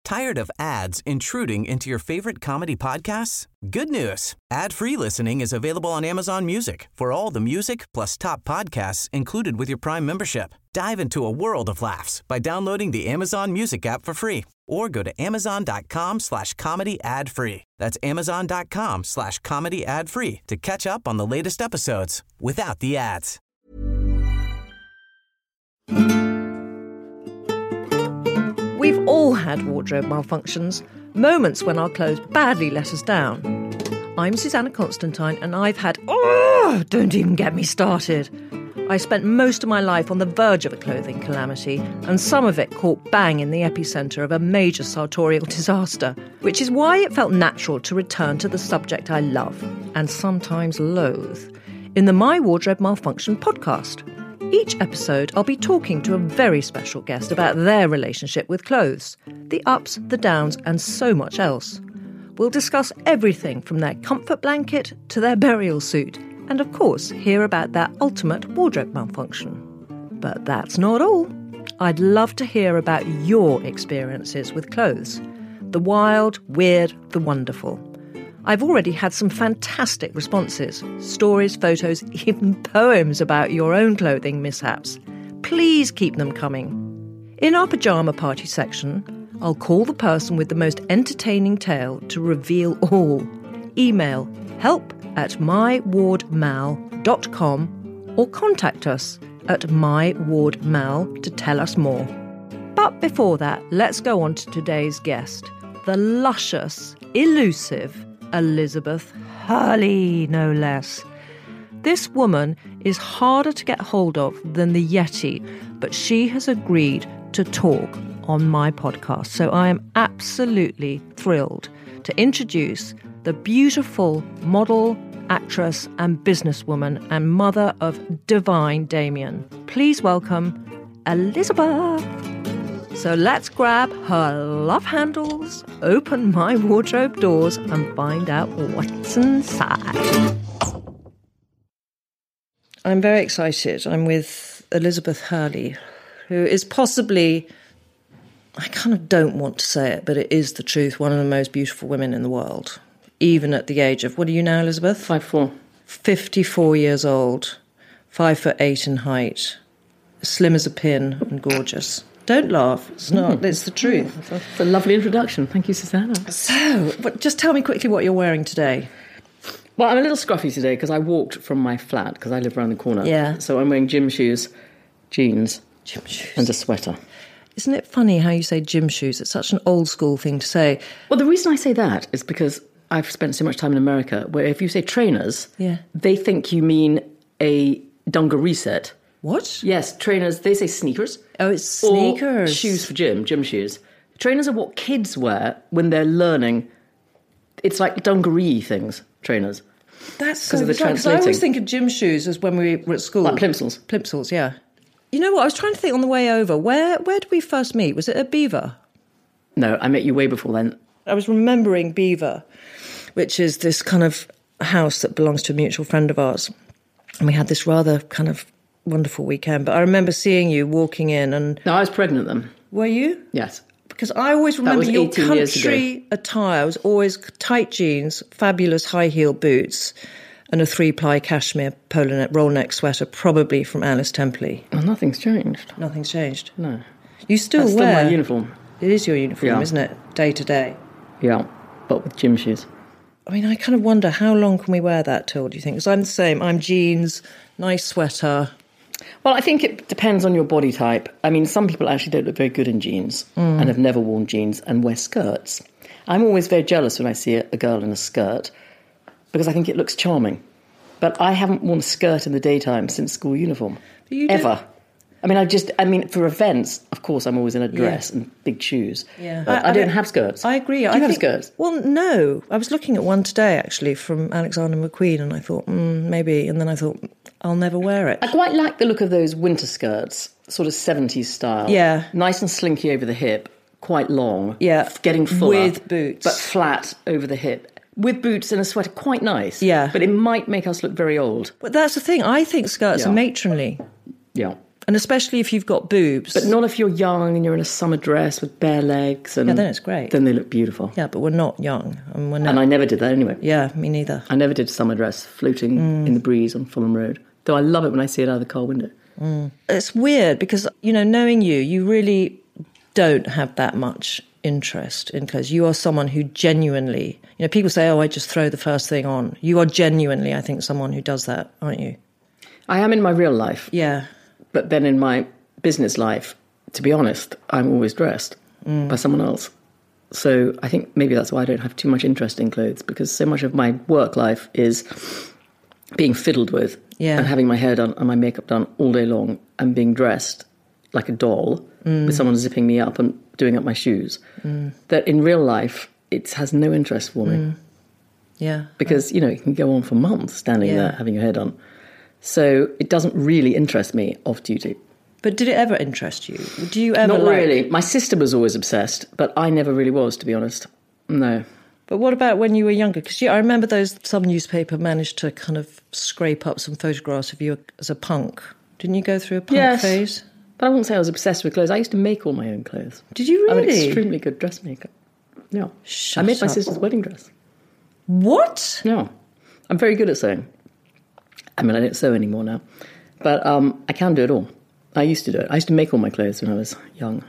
Tired of ads intruding into your favorite comedy podcasts? Good news. Ad-free listening is available on Amazon Music for all the music plus top podcasts included with your Prime membership. Dive into a world of laughs by downloading the Amazon Music app for free or go to amazon.com/comedy ad-free. That's amazon.com/comedy ad-free to catch up on the latest episodes without the ads. We've all had wardrobe malfunctions, moments when our clothes badly let us down. I'm Susanna Constantine and I've had... don't even get me started. I spent most of my life on the verge of a clothing calamity, and some of it caught bang in the epicentre of a major sartorial disaster, which is why it felt natural to return to the subject I love, and sometimes loathe, in the My Wardrobe Malfunction podcast. Each episode, I'll be talking to a very special guest about their relationship with clothes, the ups, the downs, and so much else. We'll discuss everything from their comfort blanket to their burial suit, and of course, hear about their ultimate wardrobe malfunction. But that's not all. I'd love to hear about your experiences with clothes. The wild, weird, the wonderful. I've already had some fantastic responses, stories, photos, even poems about your own clothing mishaps. Please keep them coming. In our pyjama party section, I'll call the person with the most entertaining tale to reveal all. Email help@mywardmal.com or contact us at mywardmal to tell us more. But before that, let's go on to today's guest, the luscious, elusive Elizabeth Hurley, no less. This woman is harder to get hold of than the Yeti, but she has agreed to talk on my podcast. So I am absolutely thrilled to introduce the beautiful model, actress and businesswoman and mother of divine Damien. Please welcome Elizabeth. So let's grab her love handles, open my wardrobe doors and find out what's inside. I'm very excited. I'm with Elizabeth Hurley, who is possibly, I kind of don't want to say it, but it is the truth, one of the most beautiful women in the world. Even at the age of, what are you now, Elizabeth? 5'4". 54 years old, 5'8" in height, slim as a pin and gorgeous. Don't laugh. It's not. It's the truth. That's a lovely introduction. Thank you, Susanna. So, just tell me quickly what you're wearing today. Well, I'm a little scruffy today because I walked from my flat because I live around the corner. Yeah. So I'm wearing gym shoes, jeans, and a sweater. Isn't it funny how you say gym shoes? It's such an old school thing to say. Well, the reason I say that is because I've spent so much time in America where if you say trainers, they think you mean a dungaree set. What? Yes, trainers, they say sneakers. Oh, it's sneakers. Or shoes for gym shoes. Trainers are what kids wear when they're learning. It's like dungaree things, trainers. That's so bizarre, because I always think of gym shoes as when we were at school. Like plimsolls. Plimsolls, yeah. You know what, I was trying to think on the way over, where did we first meet? Was it at Beaver? No, I met you way before then. I was remembering Beaver, which is this kind of house that belongs to a mutual friend of ours. And we had this rather kind of wonderful weekend, but I remember seeing you walking in and... No, I was pregnant then. Were you? Yes. Because I always remember your country attire was always tight jeans, fabulous high-heel boots, and a 3-ply cashmere polo roll neck sweater, probably from Alice Templey. Oh, nothing's changed. Nothing's changed? No. You still That's wear... still my uniform. It is your uniform, isn't it? Day to day. Yeah, but with gym shoes. I mean, I kind of wonder, how long can we wear that till, do you think? Because I'm the same. I'm jeans, nice sweater... Well, I think it depends on your body type. I mean, some people actually don't look very good in jeans and have never worn jeans and wear skirts. I'm always very jealous when I see a girl in a skirt because I think it looks charming. But I haven't worn a skirt in the daytime since school uniform. Ever. I mean, for events, of course, I'm always in a dress and big shoes. Yeah. But I don't have skirts. I agree. Do you have skirts? Well, no. I was looking at one today, actually, from Alexander McQueen, and I thought, maybe. And then I thought, I'll never wear it. I quite like the look of those winter skirts, sort of 70s style. Yeah. Nice and slinky over the hip, quite long. Yeah. Getting fuller. With boots. But flat over the hip. With boots and a sweater, quite nice. Yeah. But it might make us look very old. But that's the thing. I think skirts are matronly. Yeah. And especially if you've got boobs. But not if you're young and you're in a summer dress with bare legs. And yeah, then it's great. Then they look beautiful. Yeah, but we're not young. And, and I never did that anyway. Yeah, me neither. I never did a summer dress floating in the breeze on Fulham Road. Though I love it when I see it out of the car window. It's weird because, knowing you really don't have that much interest in clothes. You are someone who genuinely, people say, I just throw the first thing on. You are genuinely, I think, someone who does that, aren't you? I am in my real life. Yeah. But then in my business life, to be honest, I'm always dressed by someone else. So I think maybe that's why I don't have too much interest in clothes, because so much of my work life is being fiddled with and having my hair done and my makeup done all day long and being dressed like a doll with someone zipping me up and doing up my shoes, that in real life it has no interest for me. Yeah. Because, you can go on for months standing there having your hair done. So it doesn't really interest me off duty. But did it ever interest you? Do you ever Not really. My sister was always obsessed, but I never really was, to be honest. No. But what about when you were younger? Because I remember some newspaper managed to kind of scrape up some photographs of you as a punk. Didn't you go through a punk phase? But I wouldn't say I was obsessed with clothes. I used to make all my own clothes. Did you really? I'm an extremely good dressmaker. Yeah. I made my sister's wedding dress. What? Yeah. I'm very good at sewing. I mean, I don't sew anymore now. But I can do it all. I used to do it. I used to make all my clothes when I was young.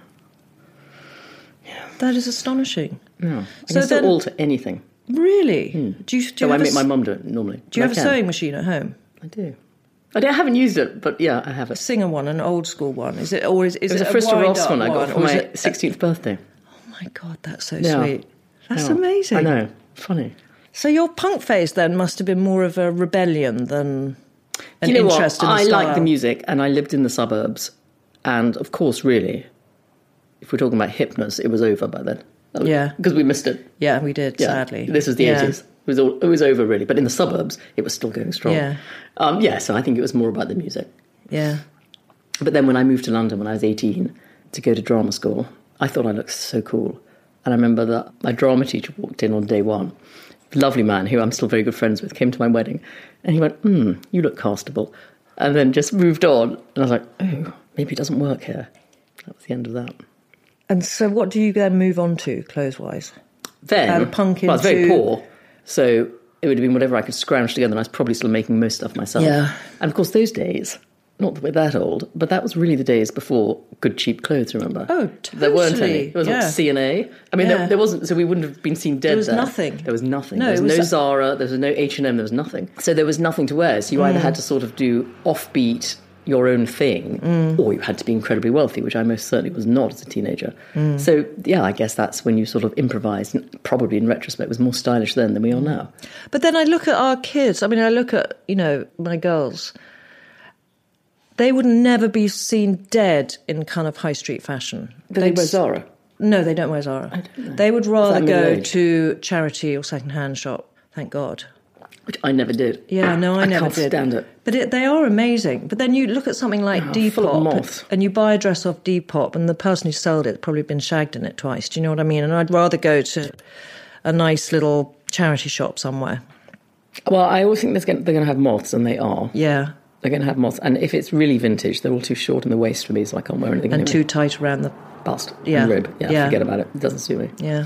Yeah. That is astonishing. Yeah. I can sew all to anything. Really? Do you I make my mum do it normally. Do you have a sewing machine at home? I do. I haven't used it, but yeah, I have A it. singer one, an old school one. Is it, or is it was a Frista Ross one I got for my 16th birthday. Oh my God, that's so sweet. That's Yeah. amazing. I know. Funny. So your punk phase then must have been more of a rebellion than an interest interest in the I style. liked the music, and I lived in the suburbs. And of course, really, if we're talking about hipness, it was over by then. Yeah. Because we missed it. Yeah, we did, Yeah. sadly. This was the 80s. It was over, really. But in the suburbs, it was still going strong. Yeah. So I think it was more about the music. Yeah. But then when I moved to London when I was 18 to go to drama school, I thought I looked so cool. And I remember that my drama teacher walked in on day one. Lovely man who I'm still very good friends with, came to my wedding. And he went, you look castable. And then just moved on. And I was like, oh, maybe it doesn't work here. That was the end of that. And so what do you then move on to, clothes-wise? Then, punk I was very into- poor. So it would have been whatever I could scrounge together. And I was probably still making most stuff myself. Yeah. And of course, those days, not that we're that old, but that was really the days before good cheap clothes, remember? Oh, totally. There weren't any. There was Yeah. like C&A. I mean, Yeah. there wasn't, so we wouldn't have been seen dead There was there. nothing. There was nothing. No, there was it was no Zara, there was no H&M, there was nothing. So there was nothing to wear. So you either had to sort of do offbeat, your own thing, or you had to be incredibly wealthy, which I most certainly was not as a teenager. So, yeah, I guess that's when you sort of improvised, and probably in retrospect was more stylish then than we are now. But then I look at our kids. I mean, I look at, my girls. They would never be seen dead in kind of high street fashion. They wear Zara. No, they don't wear Zara. I don't know. They would rather middle go age? to charity or second-hand shop, thank God. Which I never did. Yeah, no, I never can't did. stand it. But they are amazing. But then you look at something like full of Depop, moths. and you buy a dress off Depop, and the person who sold it probably been shagged in it twice. Do you know what I mean? And I'd rather go to a nice little charity shop somewhere. Well, I always think they're going to have moths, and they are. Yeah, They're going to have moths. And if it's really vintage, they're all too short in the waist for me, so I can't wear anything and anyway. too tight around the... Bust Yeah. and rib. Yeah. Forget about it. It doesn't suit me. Yeah.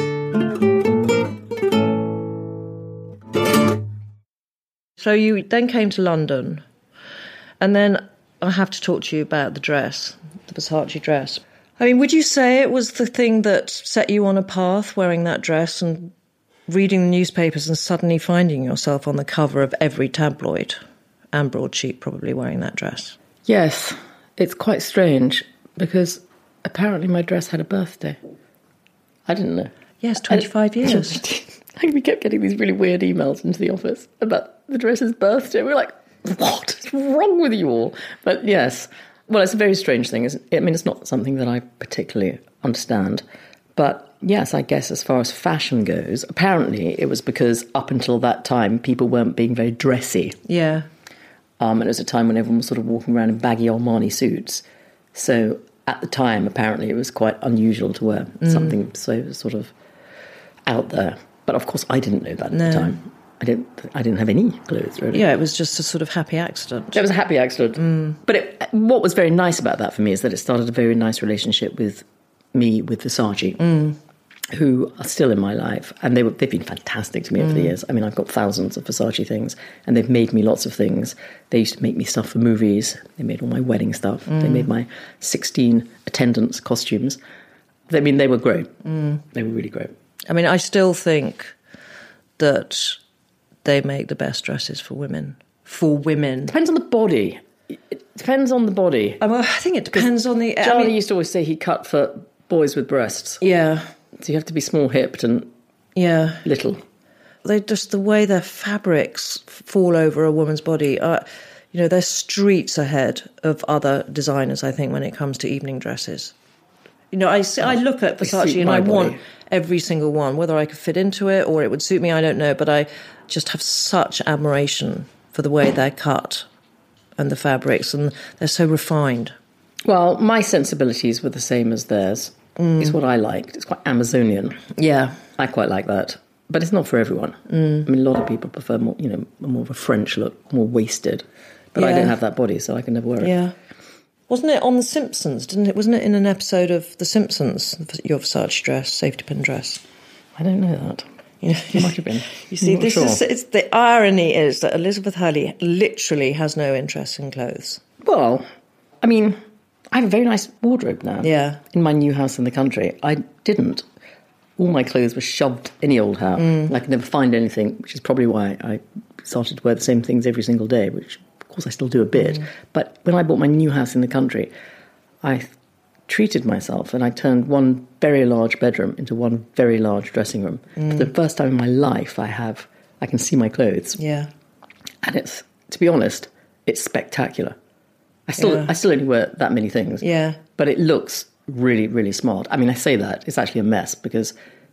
So you then came to London, and then I have to talk to you about the dress, the Versace dress. I mean, would you say it was the thing that set you on a path, wearing that dress and reading the newspapers and suddenly finding yourself on the cover of every tabloid, and broadsheet probably wearing that dress? Yes, it's quite strange because apparently my dress had a birthday. I didn't know. Yes, 25 years. We kept getting these really weird emails into the office about the dress's birthday. We were like, what is wrong with you all? But yes, well, it's a very strange thing. I mean, it's not something that I particularly understand. But yes, I guess as far as fashion goes, apparently it was because up until that time, people weren't being very dressy. Yeah. And it was a time when everyone was sort of walking around in baggy Armani suits. So at the time, apparently, it was quite unusual to wear something so sort of out there. But of course, I didn't know that at the time. I didn't have any clothes, really. Yeah, it was just a sort of happy accident. It was a happy accident. But what was very nice about that for me is that it started a very nice relationship with Versace, who are still in my life. And they've been fantastic to me over the years. I mean, I've got thousands of Versace things, and they've made me lots of things. They used to make me stuff for movies. They made all my wedding stuff. They made my 16 attendance costumes. I mean, they were great. They were really great. I mean, I still think that they make the best dresses for women. For women. Depends on the body. It depends on the body. I think it depends on the... Charlie used to always say he cut for boys with breasts. Yeah. So you have to be small-hipped and little. They just, the way their fabrics fall over a woman's body, they're streets ahead of other designers, I think, when it comes to evening dresses. I look at Versace and I want every single one, whether I could fit into it or it would suit me, I don't know, but I just have such admiration for the way they're cut and the fabrics, and they're so refined. Well, my sensibilities were the same as theirs. It's what I liked. It's quite Amazonian. Yeah. I quite like that. But it's not for everyone. I mean, a lot of people prefer more of a French look, more wasted. But I don't have that body, so I can never wear it. Yeah. Wasn't it on The Simpsons, Wasn't it in an episode of The Simpsons, your Versace dress, safety pin dress? I don't know that. It might have been. You see, it's the irony is that Elizabeth Hurley literally has no interest in clothes. Well, I mean, I have a very nice wardrobe now. Yeah. In my new house in the country. I didn't. All my clothes were shoved any old how. And I could never find anything, which is probably why I started to wear the same things every single day, which, of course, I still do a bit. But when I bought my new house in the country, I treated myself and I turned one very large bedroom into one very large dressing room. For the first time in my life, I can see my clothes. Yeah. And it's, to be honest, it's spectacular. I still only wear that many things. Yeah. But it looks really, really smart. I mean, I say that, it's actually a mess because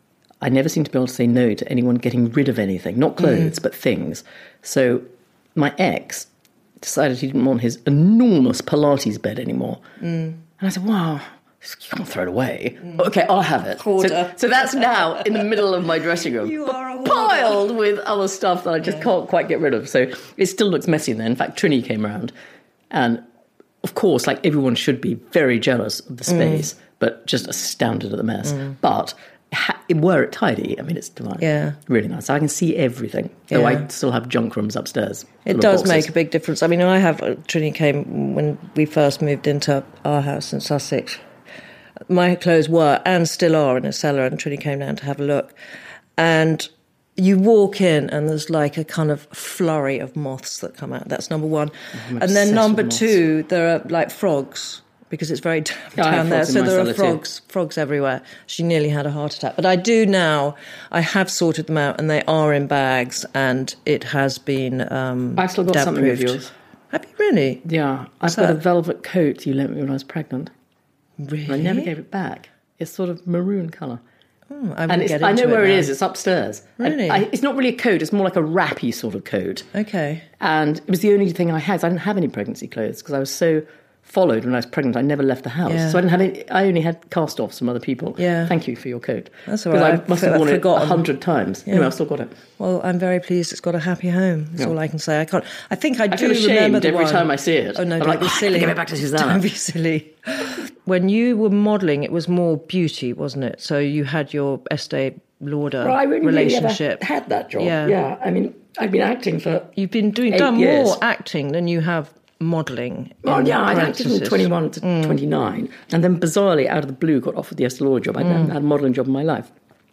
I never seem to be able to say no to anyone getting rid of anything. Not clothes, but things. So my ex decided he didn't want his enormous Pilates bed anymore. And I said, wow, you can't throw it away. Okay, I'll have it. So that's now in the middle of my dressing room. You are a piled with other stuff that I just can't quite get rid of. So it still looks messy in there. In fact, Trini came around and, of course, like everyone should be very jealous of the space, but just astounded at the mess. But were it tidy, I mean, it's divine. Yeah. Really nice. I can see everything, though I still have junk rooms upstairs. It does make a big difference. I mean, Trini came when we first moved into our house in Sussex. My clothes were, and still are, in a cellar, and Trini came down to have a look. And you walk in and there's like a kind of flurry of moths that come out. That's number one. And then number two, there are like frogs, because it's very down there. So there are frogs everywhere. She nearly had a heart attack. But I do now. I have sorted them out and they are in bags and it has been I've still got something of yours. Have you really? Yeah. I've got a velvet coat you lent me when I was pregnant. Really? And I never gave it back. It's sort of maroon colour. I know where it is. It's upstairs. Really? It's not really a coat. It's more like a wrappy sort of coat. Okay. And it was the only thing I had. So I didn't have any pregnancy clothes because I was so followed when I was pregnant. I never left the house. Yeah. So I didn't have any. I only had cast-offs from other people. Yeah. Thank you for your coat. That's all right. Because I must have worn it 100 times. Yeah. Anyway, I've still got it. Well, I'm very pleased it's got a happy home. That's all I can say. I do I feel ashamed remember the every one. time I see it. Oh, no, I'm don't like, be silly. Give it back to Susanna. Don't be silly. When you were modelling, it was more beauty, wasn't it? So you had your Estee Lauder relationship. I had that job. Yeah. I mean, I've been acting for You've been done more acting than you have modelling. Well, yeah, I acted from 21 to 29. And then bizarrely, out of the blue, got offered the Estee Lauder job. I'd never had a modelling job in my life.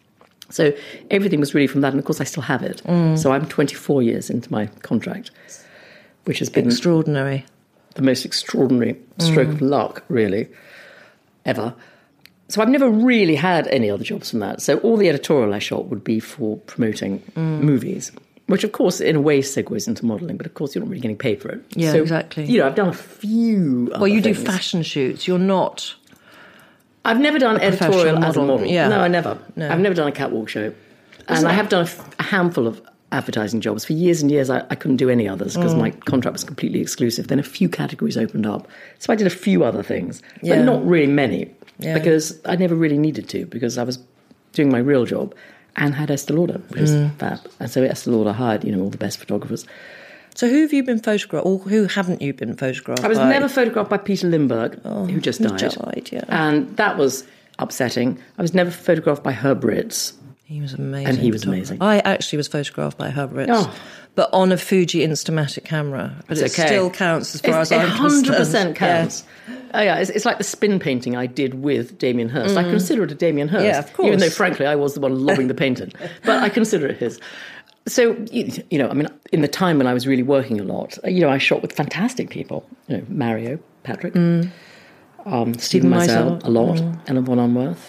So everything was really from that. And of course, I still have it. So I'm 24 years into my contract, which has been extraordinary. The most extraordinary stroke of luck, really, ever. So I've never really had any other jobs from that. So all the editorial I shot would be for promoting movies, which, of course, in a way segues into modelling. But, of course, you're not really getting paid for it. Yeah, so, exactly. I've done a few other you things. do fashion shoots. You're not... I've never done editorial as a model. Yeah. No, I never. No. I've never done a catwalk show. And I have done a handful of advertising jobs. For years and years, I couldn't do any others because my contract was completely exclusive. Then a few categories opened up. So I did a few other things, but not really many because I never really needed to because I was doing my real job. and had Estee Lauder, which is fab. And so Estee Lauder hired, all the best photographers. So who have you been photographed, or who haven't you been photographed by? I was never photographed by Peter Lindbergh, who just died. Yeah. And that was upsetting. I was never photographed by Herb Ritz. He was amazing. And he was amazing. I actually was photographed by Herb Ritz, but on a Fuji Instamatic camera. But it still counts as far as I'm concerned. 100% counts. Yeah. Oh, yeah, it's like the spin painting I did with Damien Hirst. I consider it a Damien Hirst. Yeah, of course. Even though, frankly, I was the one lobbing the paint in. But I consider it his. So, in the time when I was really working a lot, I shot with fantastic people. Mario, Patrick, Stephen Meisel, a lot, Ellen von Unworth,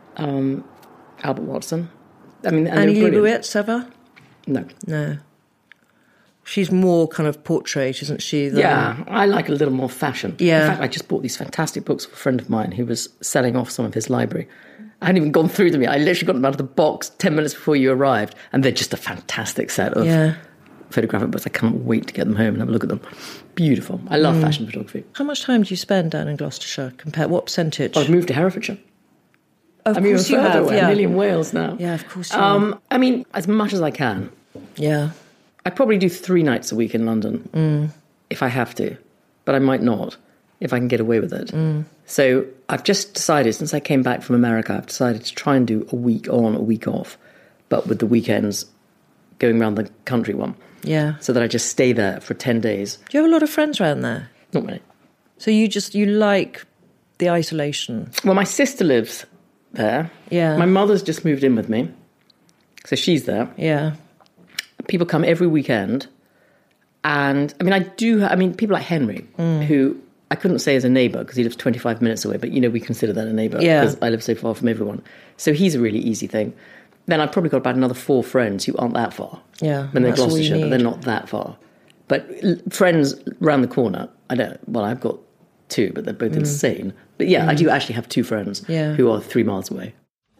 Albert Watson. Annie Leibovitz ever? No. She's more kind of portrait, isn't she? Yeah, I like a little more fashion. Yeah. In fact, I just bought these fantastic books for a friend of mine who was selling off some of his library. I hadn't even gone through them yet. I literally got them out of the box 10 minutes before you arrived, and they're just a fantastic set of photographic books. I can't wait to get them home and have a look at them. Beautiful. I love fashion photography. How much time do you spend down in Gloucestershire? What percentage? I've moved to Herefordshire. Of course you have, I'm nearly in Wales now. Yeah, of course you have. As much as I can. Yeah. I probably do 3 nights a week in London, if I have to. But I might not, if I can get away with it. So I've just decided, since I came back from America, I've decided to try and do a week on, a week off, but with the weekends going around the country one. Yeah. So that I just stay there for 10 days. Do you have a lot of friends around there? Not many. So you like the isolation? Well, my sister lives there. Yeah. My mother's just moved in with me. So she's there. Yeah. People come every weekend. And, people like Henry, who I couldn't say is a neighbour because he lives 25 minutes away, but, we consider that a neighbour because I live so far from everyone. So he's a really easy thing. Then I've probably got about another 4 friends who aren't that far. Yeah. When they're Gloucestershire, but they're not that far. But friends round the corner, I've got 2, but they're both insane. But yeah, I do actually have 2 friends who are 3 miles away.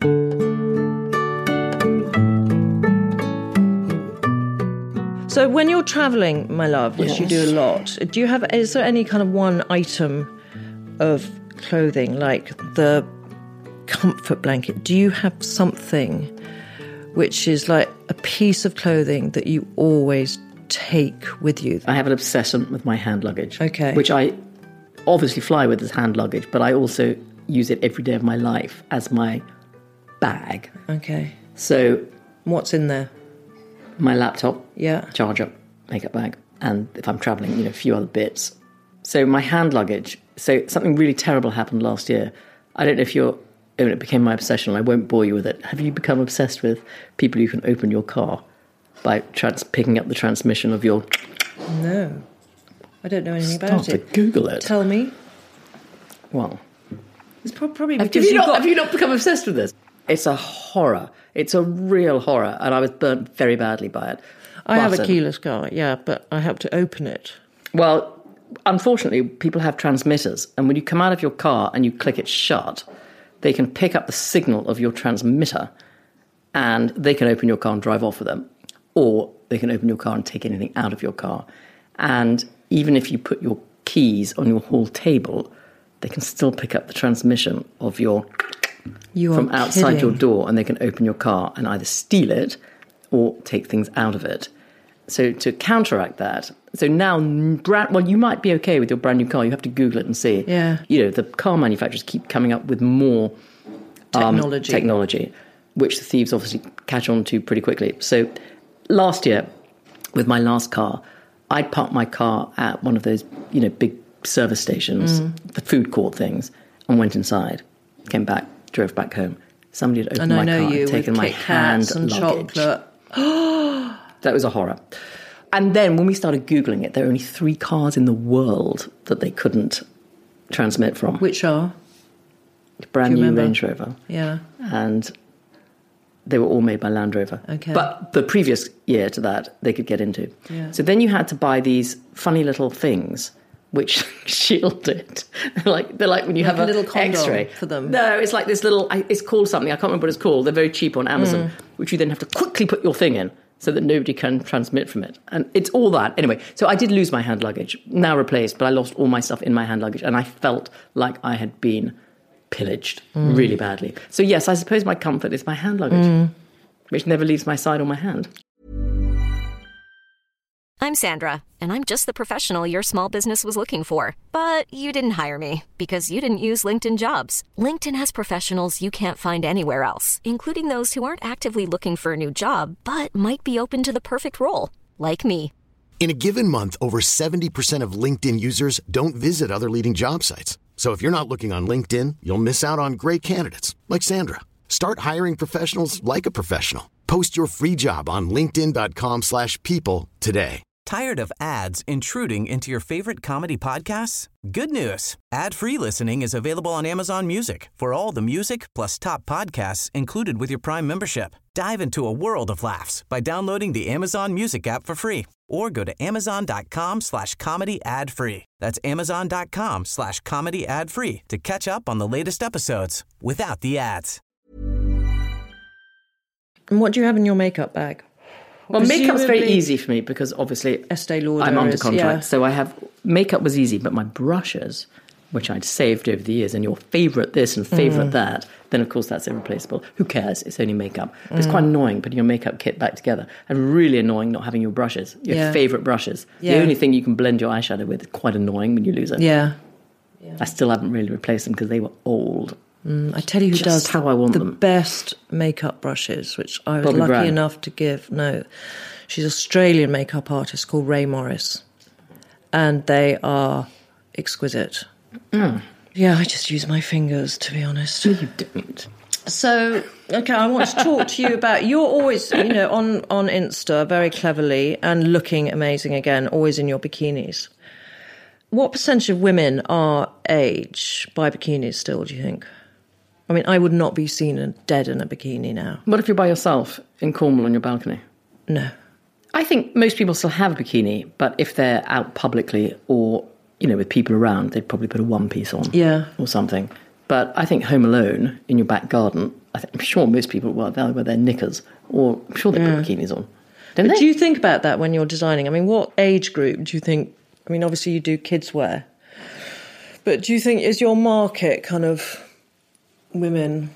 So when you're travelling, my love, which you do a lot, is there any kind of one item of clothing, like the comfort blanket? Do you have something which is like a piece of clothing that you always take with you? I have an obsession with my hand luggage. Okay. Which I obviously fly with as hand luggage, but I also use it every day of my life as my bag. Okay. So what's in there? My laptop, yeah, charger, makeup bag, and if I'm travelling, a few other bits. So my hand luggage. So something really terrible happened last year. I don't know if it became my obsession. I won't bore you with it. Have you become obsessed with people who can open your car by picking up the transmission of your... No. I don't know anything about it. Start to Google it. Tell me. Well... It's probably because have you not become obsessed with this? It's a horror. It's a real horror, and I was burnt very badly by it. I have a keyless car, but I have to open it. Well, unfortunately, people have transmitters, and when you come out of your car and you click it shut, they can pick up the signal of your transmitter, and they can open your car and drive off with them, or they can open your car and take anything out of your car. And even if you put your keys on your hall table, they can still pick up the transmission of your... from outside your door, and they can open your car and either steal it or take things out of it. So to counteract that, so now, you might be okay with your brand new car. You have to Google it and see. Yeah. The car manufacturers keep coming up with more technology, which the thieves obviously catch on to pretty quickly. So last year, with my last car, I'd parked my car at one of those, big service stations, the food court things, and went inside, came back, drove back home. Somebody had opened my car and taken my hand and luggage. Chocolate. That was a horror. And then when we started Googling it, there were only 3 cars in the world that they couldn't transmit from. Which are? Brand new Range Rover. Yeah. And they were all made by Land Rover. Okay. But the previous year to that, they could get into. Yeah. So then you had to buy these funny little things which shield it. They're like when you have a little condom X-ray for them. No, it's like this little. It's called something. I can't remember what it's called. They're very cheap on Amazon, which you then have to quickly put your thing in so that nobody can transmit from it. And it's all that anyway. So I did lose my hand luggage, now replaced, but I lost all my stuff in my hand luggage, and I felt like I had been pillaged really badly. So yes, I suppose my comfort is my hand luggage. which never leaves my side or my hand. I'm Sandra, and I'm just the professional your small business was looking for. But you didn't hire me because you didn't use LinkedIn Jobs. LinkedIn has professionals you can't find anywhere else, including those who aren't actively looking for a new job, but might be open to the perfect role, like me. In a given month, over 70% of LinkedIn users don't visit other leading job sites. So if you're not looking on LinkedIn, you'll miss out on great candidates like Sandra. Start hiring professionals like a professional. Post your free job on linkedin.com/people today. Tired of ads intruding into your favorite comedy podcasts? Good news. Ad-free listening is available on Amazon Music for all the music plus top podcasts included with your Prime membership. Dive into a world of laughs by downloading the Amazon Music app for free or go to amazon.com/comedy ad-free. That's amazon.com/comedy ad-free to catch up on the latest episodes without the ads. And what do you have in your makeup bag? Well, makeup's very easy for me because obviously Estee Lauder I'm under contract. yeah. So I have, makeup was easy, but my brushes, which I'd saved over the years, and your favourite this and favourite that, then of course that's irreplaceable. Who cares? It's only makeup. But it's quite annoying putting your makeup kit back together. And really annoying not having your brushes, your favourite brushes. The only thing you can blend your eyeshadow with is quite annoying when you lose it. Yeah. I still haven't really replaced them because they were old. I tell you who does how I want the them. best makeup brushes, which I was Bobbi lucky Brown. enough to give. No, she's an Australian makeup artist called Ray Morris. And they are exquisite. Yeah, I just use my fingers, to be honest. No, you don't. So, okay, I want to talk to you about, you're always, on Insta very cleverly and looking amazing again, always in your bikinis. What percentage of women are age by bikinis still, do you think? I mean, I would not be seen dead in a bikini now. What if you're by yourself in Cornwall on your balcony? No. I think most people still have a bikini, but if they're out publicly or, with people around, they'd probably put a one-piece on. Yeah. Or something. But I think home alone in your back garden, I'm sure most people they'll wear their knickers, or I'm sure they put bikinis on. Don't they? Do you think about that when you're designing? I mean, what age group do you think, I mean, obviously you do kids wear, but do you think is your market kind of women,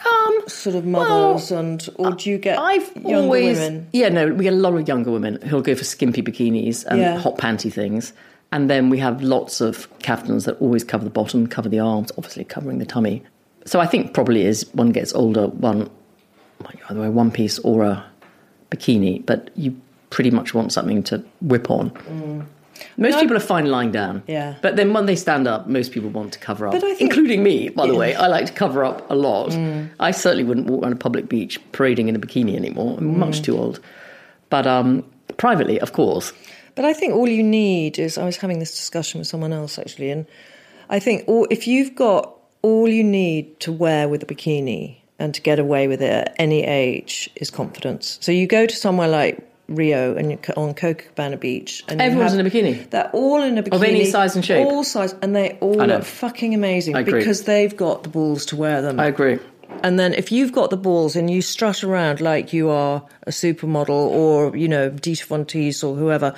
sort of mothers, or do you get younger women? Yeah, no, we get a lot of younger women who'll go for skimpy bikinis and hot panty things. And then we have lots of kaftans that always cover the bottom, cover the arms, obviously covering the tummy. So I think probably as one gets older, one might either wear one piece or a bikini, but you pretty much want something to whip on. Most people are fine lying down. Yeah. But then when they stand up, most people want to cover up. But I think, including me, by the way. I like to cover up a lot. I certainly wouldn't walk around a public beach parading in a bikini anymore. I'm much too old. But privately, of course. But I think all you need is, I was having this discussion with someone else actually, and I think if you've got all you need to wear with a bikini and to get away with it at any age is confidence. So you go to somewhere like Rio and you're on Copacabana Beach. And everyone's in a bikini. They're all in a bikini. Of any size and shape. All size, and they all look fucking amazing because they've got the balls to wear them. I agree. And then if you've got the balls and you strut around like you are a supermodel or, Dita Von Teese or whoever,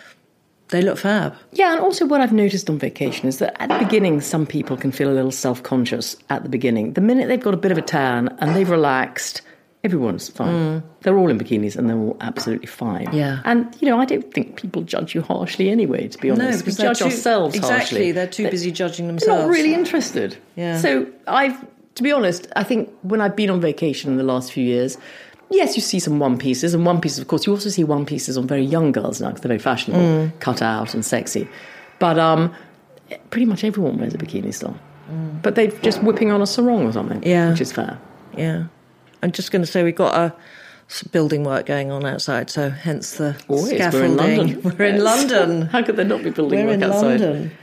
they look fab. Yeah, and also what I've noticed on vacation is that at the beginning, some people can feel a little self-conscious at the beginning. The minute they've got a bit of a tan and they've relaxed, everyone's fine. They're all in bikinis and they're all absolutely fine. Yeah. And, I don't think people judge you harshly anyway, to be honest. No, because we judge ourselves harshly. Exactly, they're too busy judging themselves. They're not really interested. Yeah. So to be honest, I think when I've been on vacation in the last few years, yes, you see some one pieces, and one pieces, of course, you also see one pieces on very young girls now because they're very fashionable, cut out and sexy. But pretty much everyone wears a bikini still. But they're just whipping on a sarong or something, which is fair. Yeah. I'm just going to say we've got building work going on outside, so hence the scaffolding. We're in London. How could there not be building work outside? We're in London.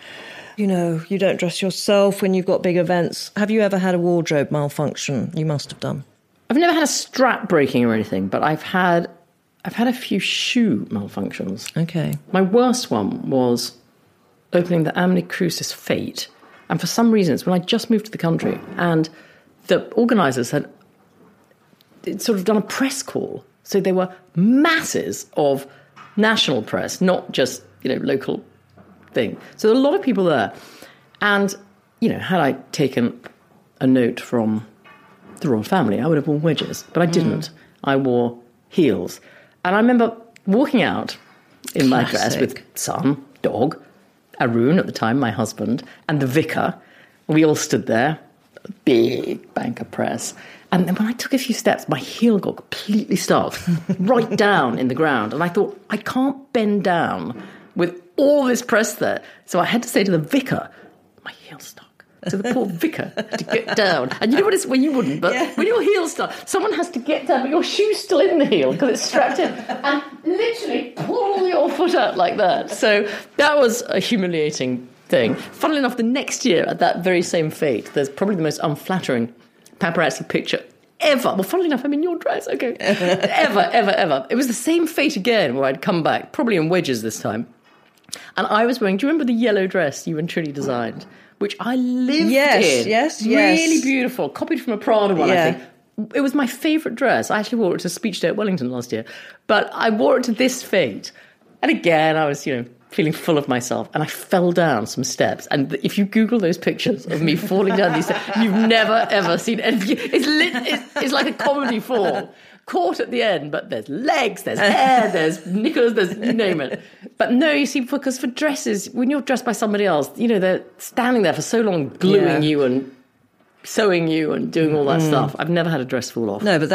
You don't dress yourself when you've got big events. Have you ever had a wardrobe malfunction? You must have done. I've never had a strap breaking or anything, but I've had a few shoe malfunctions. Okay. My worst one was opening the Amni Crucis Fate, and for some reason, it's when I just moved to the country, and the organisers had sort of done a press call, so there were masses of national press, not just local thing. So there were a lot of people there, and had I taken a note from the royal family, I would have worn wedges, but I didn't. I wore heels. And I remember walking out in my dress with son, dog, Arun at the time, my husband, and the vicar. We all stood there, a big banker press. And then when I took a few steps, my heel got completely stuck right down in the ground. And I thought, I can't bend down with all this press there. So I had to say to the vicar, my heel's stuck. So the poor vicar had to get down. And you know what it's, well, you wouldn't, but when your heel's stuck, someone has to get down, but your shoe's still in the heel because it's strapped in. And literally pull your foot out like that. So that was a humiliating thing. Funnily enough, the next year at that very same fete, there's probably the most unflattering paparazzi picture ever. Well, funnily enough, I'm in your dress, okay. ever. It was the same fete again where I'd come back, probably in wedges this time. And I was wearing, do you remember the yellow dress you and Trini designed? Which I lived in. Yes. Really beautiful. Copied from a Prada one, I think. It was my favourite dress. I actually wore it to a speech day at Wellington last year. But I wore it to this fete. And again, I was, feeling full of myself. And I fell down some steps. And if you Google those pictures of me falling down these steps, you've never, ever seen anything. It's like a comedy fall. Caught at the end, but there's legs, there's hair, there's knickers, there's you name it. But no, you see, because for dresses, when you're dressed by somebody else, they're standing there for so long, gluing you and sewing you and doing all that stuff. I've never had a dress fall off. No, but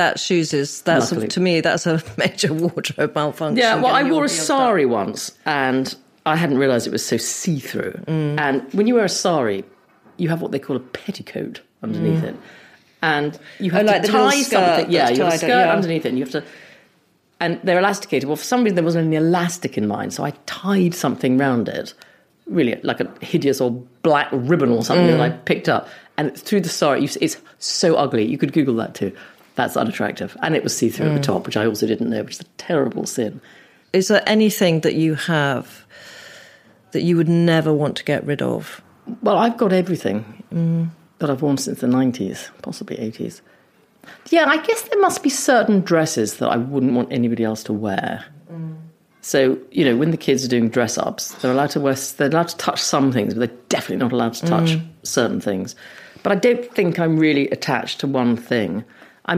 to me, that's a major wardrobe malfunction. Yeah, well, I wore a sari once, and I hadn't realised it was so see-through. And when you wear a sari, you have what they call a petticoat underneath it. And you have to tie something. Yeah, you have a skirt underneath it. And you have to, and they're elasticated. Well, for some reason there wasn't any elastic in mine, so I tied something round it, really like a hideous old black ribbon or something that I picked up. And through the sari, it's so ugly. You could Google that too. That's unattractive. And it was see-through at the top, which I also didn't know, which is a terrible sin. Is there anything that you have that you would never want to get rid of? Well, I've got everything. That I've worn since the 90s, possibly 80s. Yeah, I guess there must be certain dresses that I wouldn't want anybody else to wear. So, when the kids are doing dress-ups, they're allowed to touch some things, but they're definitely not allowed to touch certain things. But I don't think I'm really attached to one thing. I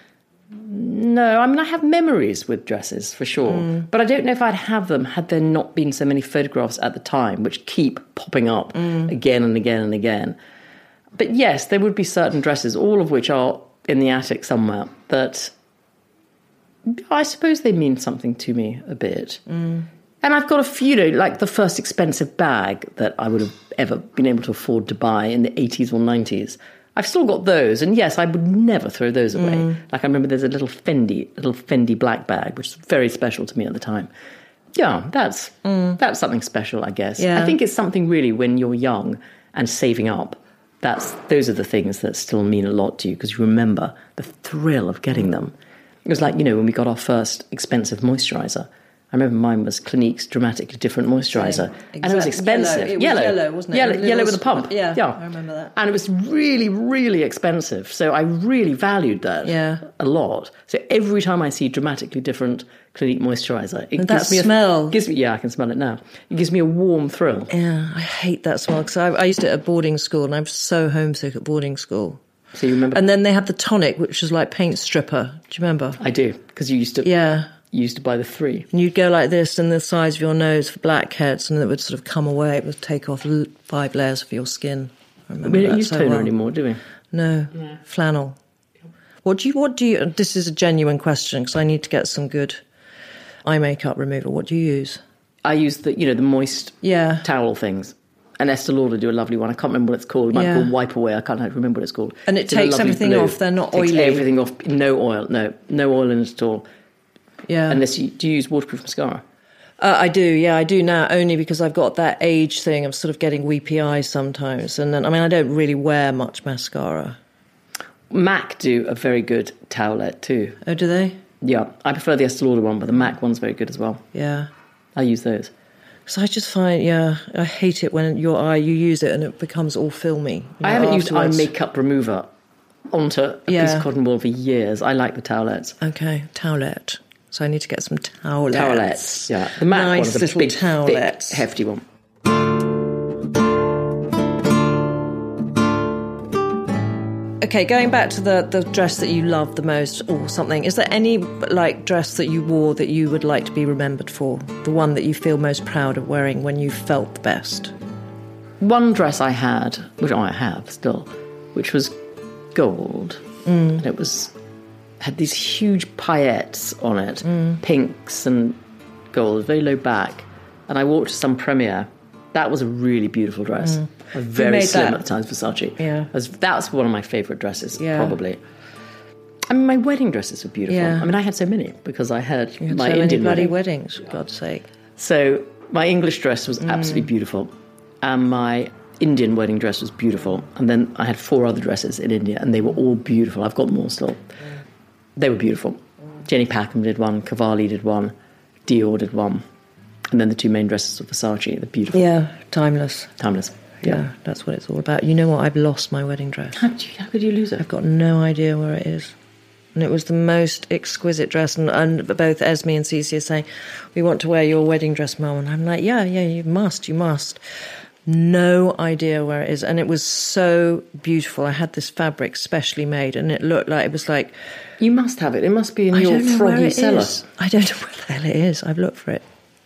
have memories with dresses, for sure. But I don't know if I'd have them had there not been so many photographs at the time, which keep popping up again and again and again. But yes, there would be certain dresses, all of which are in the attic somewhere, that I suppose they mean something to me a bit. And I've got a few, like the first expensive bag that I would have ever been able to afford to buy in the 80s or 90s. I've still got those, and yes, I would never throw those away. Like I remember there's a little Fendi black bag, which is very special to me at the time. Yeah, that's something special, I guess. Yeah. I think it's something really when you're young and saving up. Those are the things that still mean a lot to you because you remember the thrill of getting them. It was like, when we got our first expensive moisturiser. I remember mine was Clinique's Dramatically Different Moisturiser. Exactly. And it was expensive. It was yellow, wasn't it? Yellow with a pump. Yeah, I remember that. And it was really, really expensive. So I really valued that a lot. So every time I see Dramatically Different Clinique Moisturiser, it gives me smell. I can smell it now. It gives me a warm thrill. Yeah, I hate that smell because I used it at boarding school and I was so homesick at boarding school. So you remember? And then they had the tonic, which was like paint stripper. Do you remember? I do, because you used to... Yeah. You used to buy the 3. And you'd go like this in the size of your nose for blackheads and it would sort of come away. It would take off 5 layers of your skin. I remember we don't that use so toner well. anymore, do we? No. Flannel. What do you, this is a genuine question because I need to get some good eye makeup removal. What do you use? I use the moist towel things. And Estee Lauder do a lovely one. I can't remember what it's called. It might be called Wipe Away. I can't remember what it's called. And it takes everything off. They're not oily. Takes everything off. No oil. No oil in it at all. Yeah. Unless do you use waterproof mascara? I do. Yeah, I do now. Only because I've got that age thing of sort of getting weepy eyes sometimes. And then, I don't really wear much mascara. MAC do a very good towelette too. Oh, do they? Yeah. I prefer the Estee Lauder one, but the MAC one's very good as well. Yeah. I use those. So I just find, I hate it when you use it and it becomes all filmy. I haven't used eye makeup remover onto a piece of cotton wool for years. I like the towelettes. Okay, towelette. So I need to get some towelettes. Towelettes, yeah. The MAC nice one is a big, towelettes. thick, hefty one. Okay, going back to the dress that you loved the most or something, is there any like dress that you wore that you would like to be remembered for? The one that you feel most proud of wearing when you felt the best? One dress I had, which I have still, which was gold. And it had these huge paillettes on it, pinks and gold, very low back. And I wore it to some premiere. That was a really beautiful dress. Very slim at the time, Versace. Yeah. That's one of my favourite dresses, Yeah. probably. I mean, my wedding dresses were beautiful. Yeah. I mean, I had so many because I had You had my so many Indian bloody wedding. weddings, for God's sake. So my English dress was absolutely beautiful. And my Indian wedding dress was beautiful. And then I had 4 other dresses in India, and they were all beautiful. I've got them all still. They were beautiful. Jenny Packham did one, Cavalli did one, Dior did one. And then the 2 main dresses of Versace, they're beautiful. Yeah, timeless. Timeless. Yeah, that's what it's all about. You know what? I've lost my wedding dress. How could you lose it? I've got no idea where it is. And it was the most exquisite dress. And both Esme and Cece are saying, we want to wear your wedding dress, Mum. And I'm like, yeah, you must. No idea where it is. And it was so beautiful. I had this fabric specially made, and it looked like, it was like... You must have it. It must be in I your don't know where froggy it cellar. is. I don't know where the hell it is. I've looked for it.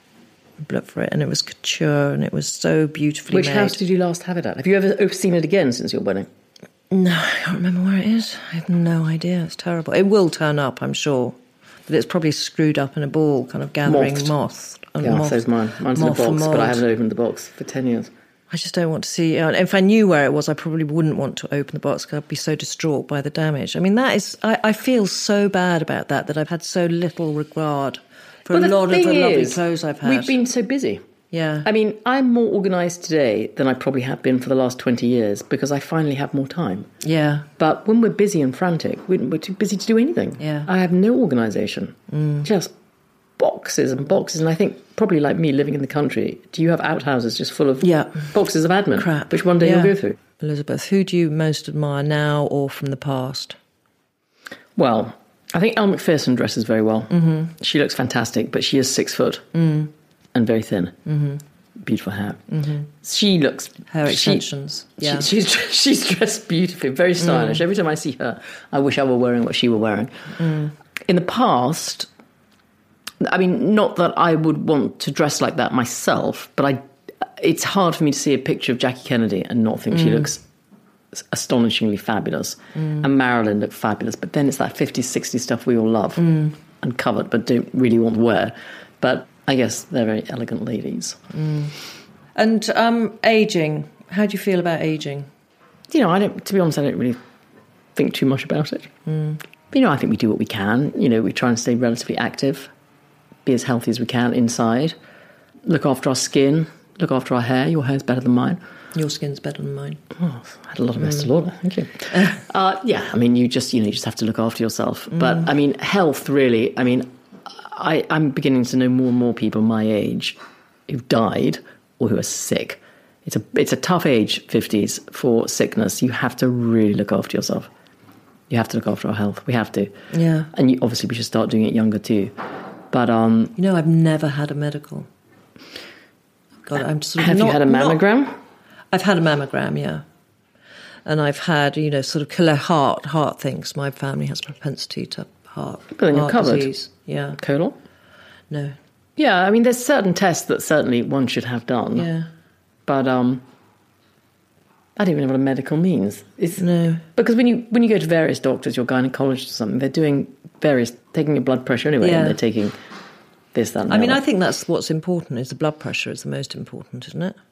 And it was couture, and it was so beautifully Which made. house did you last have it at? Have you ever seen it again since your wedding? No, I can't remember where it is. I have no idea. It's terrible. It will turn up, I'm sure. But it's probably screwed up in a ball, kind of gathering Mothed. moth. And Yeah, moth, so's mine. Mine's in a moth and box, but I mould. haven't opened the box for 10 years. I just don't want to see... if I knew where it was, I probably wouldn't want to open the box because I'd be so distraught by the damage. I mean, that is... I feel so bad about that I've had so little regard for a lot of the lovely clothes I've had. We've been so busy. Yeah. I mean, I'm more organised today than I probably have been for the last 20 years because I finally have more time. Yeah. But when we're busy and frantic, we're too busy to do anything. Yeah. I have no organisation. Just boxes and boxes. And I think, probably like me, living in the country, do you have outhouses just full of boxes of admin? Crap. Which one day you'll go through? Elizabeth, who do you most admire now or from the past? Well, I think Elle Macpherson dresses very well. Mm-hmm. She looks fantastic, but she is 6 foot and very thin. Mm-hmm. Beautiful hair. Mm-hmm. She looks... Hair extensions. Yeah. She's dressed beautifully, very stylish. Every time I see her, I wish I were wearing what she were wearing. In the past, I mean, not that I would want to dress like that myself, but it's hard for me to see a picture of Jackie Kennedy and not think she looks astonishingly fabulous. And Marilyn looked fabulous. But then it's that 50s, 60s stuff we all love and covet but don't really want to wear. But I guess they're very elegant ladies. And ageing. How do you feel about ageing? You know, to be honest, I don't really think too much about it. But, you know, I think we do what we can. You know, we try and stay relatively active, be as healthy as we can inside, look after our skin, look after our hair. Your hair's better than mine. Your skin's better than mine. Oh, I had a lot of Estee Lauder, thank you. Yeah, I mean, you just have to look after yourself. But, I mean, health, really, I mean, I'm beginning to know more and more people my age who've died or who are sick. It's a tough age, 50s, for sickness. You have to really look after yourself. You have to look after our health. We have to. Yeah. And obviously we should start doing it younger too. But you know, I've never had a medical. God, I'm sort of have you had a mammogram? I've had a mammogram, yeah. And I've had, you know, sort of heart things. My family has propensity to heart then you're covered. disease. Yeah. Colon? No. Yeah, I mean, there's certain tests that certainly one should have done. Yeah. But I don't even know what a medical means. No. Because when you go to various doctors, your gynecologist or something, they're doing taking your blood pressure anyway, and they're taking this, that, and I mean, that. I think that's what's important, is the blood pressure is the most important, isn't it?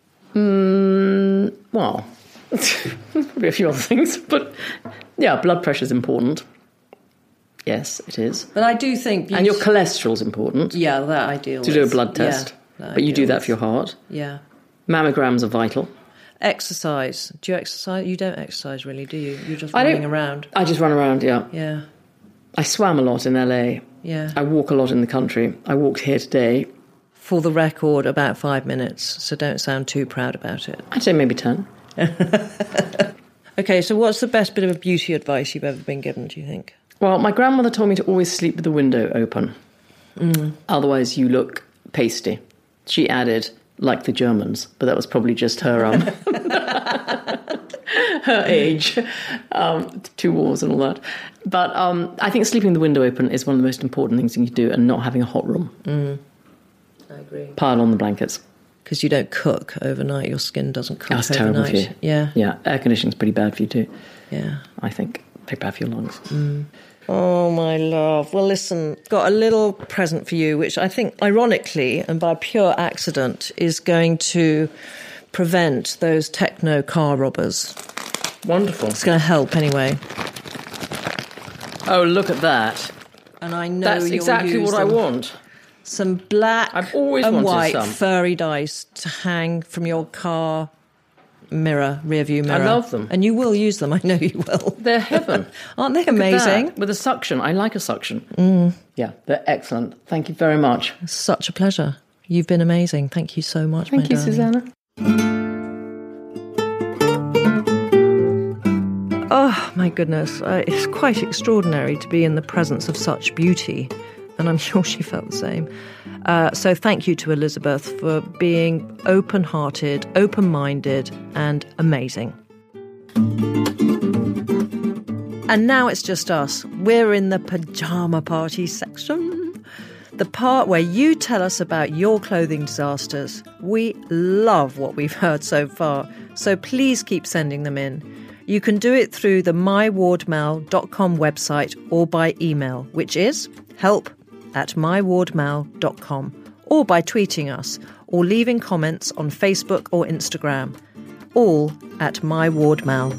Well, there's probably a few other things, but yeah, blood pressure is important. Yes, it is. But I do think... And your cholesterol's important. Yeah, that I deal with. To do a blood test. Yeah, but you do that for your heart. Yeah. Mammograms are vital. Exercise. Do you exercise? You don't exercise really, do you? You're just running around. I just run around, yeah. Yeah. I swam a lot in LA. Yeah. I walk a lot in the country. I walked here today. For the record, about 5 minutes, so don't sound too proud about it. I'd say maybe 10. Okay, so what's the best bit of beauty advice you've ever been given, do you think? Well, my grandmother told me to always sleep with the window open. Otherwise you look pasty. She added, like the Germans, but that was probably just her her age, 2 wars and all that. But I think sleeping the window open is one of the most important things you can do, and not having a hot room. I agree. Pile on the blankets. Because you don't cook overnight. Your skin doesn't cook That's overnight. terrible for you. Yeah. Yeah, air conditioning's pretty bad for you too. Yeah. I think. Pretty bad for your lungs. Oh, my love. Well, listen, got a little present for you, which I think, ironically, and by pure accident, is going to prevent those techno car robbers. Wonderful. It's going to help anyway. Oh, look at that. And I know That's you'll exactly use what I them. want. Some black I've always and wanted white some. furry dice to hang from your car rearview mirror. I love them. And you will use them, I know you will. They're heaven. Aren't they Look at amazing? that. With a suction. I like a suction. Yeah, they're excellent. Thank you very much. Such a pleasure. You've been amazing. Thank you so much, Thank my you, darling. Susanna. Oh, my goodness. It's quite extraordinary to be in the presence of such beauty, and I'm sure she felt the same. So thank you to Elizabeth for being open-hearted, open-minded, and amazing. And now it's just us. We're in the pyjama party section. The part where you tell us about your clothing disasters. We love what we've heard so far, so please keep sending them in. You can do it through the mywardmal.com website or by email, which is help@mywardmal.com, or by tweeting us or leaving comments on Facebook or Instagram, all at mywardmal.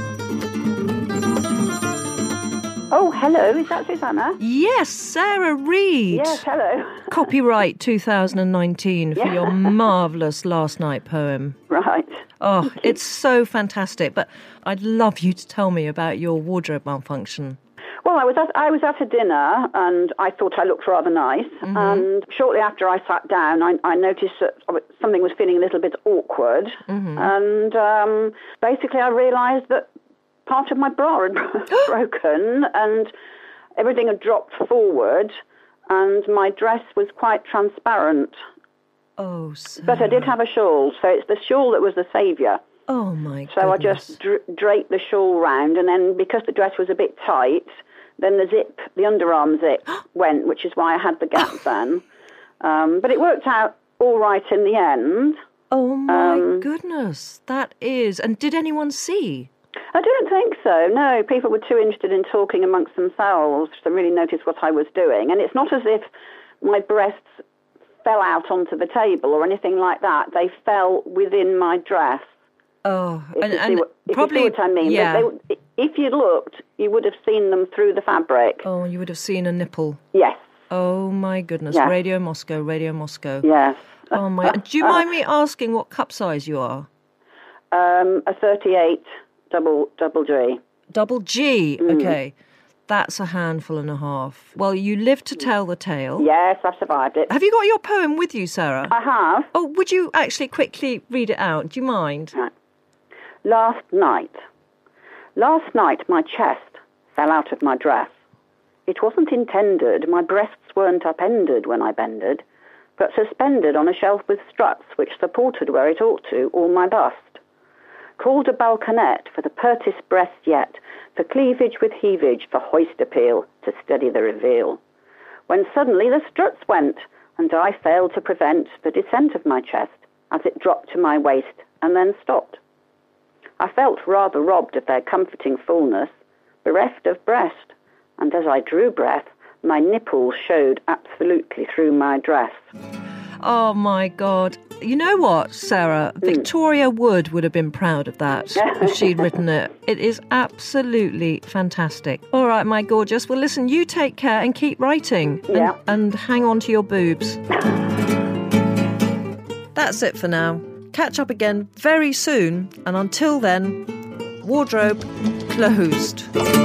Oh, hello, is that Susanna? Yes, Sarah Reid. Yes, hello. Copyright 2019 for your marvellous last night poem. Right. Oh, it's so fantastic. But I'd love you to tell me about your wardrobe malfunction. Well, I was at a dinner and I thought I looked rather nice. And shortly after I sat down, I noticed that something was feeling a little bit awkward. And basically I realised that part of my bra had broken and everything had dropped forward and my dress was quite transparent. Oh, Sarah. But I did have a shawl, so it's the shawl that was the saviour. Oh, my goodness. So I just draped the shawl round, and then because the dress was a bit tight, then the underarm zip went, which is why I had the gap then. But it worked out all right in the end. Oh, my goodness. That is... And did anyone see? I didn't think so, no. People were too interested in talking amongst themselves to really notice what I was doing. And it's not as if my breasts fell out onto the table or anything like that. They fell within my dress. Oh, If you see probably... what I mean. Yeah. If you looked, you would have seen them through the fabric. Oh, you would have seen a nipple. Yes. Oh, my goodness. Yes. Radio Moscow, Radio Moscow. Yes. Oh, my... Do you mind me asking what cup size you are? A 38 double G. Double G, okay. That's a handful and a half. Well, you live to tell the tale. Yes, I've survived it. Have you got your poem with you, Sarah? I have. Oh, would you actually quickly read it out? Do you mind? Right. Last night my chest fell out of my dress. It wasn't intended, my breasts weren't upended when I bended, but suspended on a shelf with struts which supported where it ought to, all my bust. Called a balconette for the pertest breast yet, for cleavage with heavage, for hoist appeal, to steady the reveal. When suddenly the struts went, and I failed to prevent the descent of my chest, as it dropped to my waist, and then stopped. I felt rather robbed of their comforting fullness, bereft of breast, and as I drew breath, my nipples showed absolutely through my dress. Oh, my God. You know what, Sarah? Victoria Wood would have been proud of that if she'd written it. It is absolutely fantastic. All right, my gorgeous. Well, listen, you take care and keep writing. Yeah. And hang on to your boobs. That's it for now. Catch up again very soon. And until then, wardrobe closed.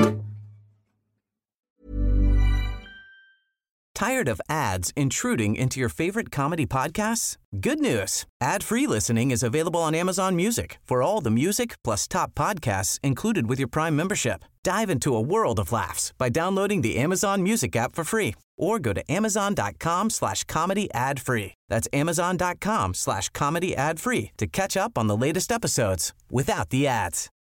Tired of ads intruding into your favorite comedy podcasts? Good news. Ad-free listening is available on Amazon Music for all the music plus top podcasts included with your Prime membership. Dive into a world of laughs by downloading the Amazon Music app for free or go to amazon.com/comedy ad-free. That's amazon.com/comedy ad-free to catch up on the latest episodes without the ads.